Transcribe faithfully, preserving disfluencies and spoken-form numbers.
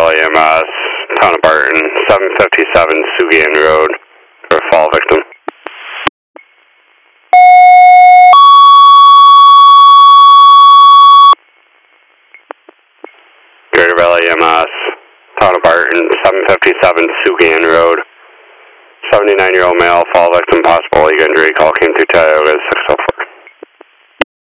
Valley E M S, Town of Barton, seven fifty-seven Sugan Road, for a fall victim. Greater Valley E M S, Town of Barton, seven fifty-seven Sugan Road, seventy-nine-year-old male, fall victim, possible leg injury, call came through Tioga's.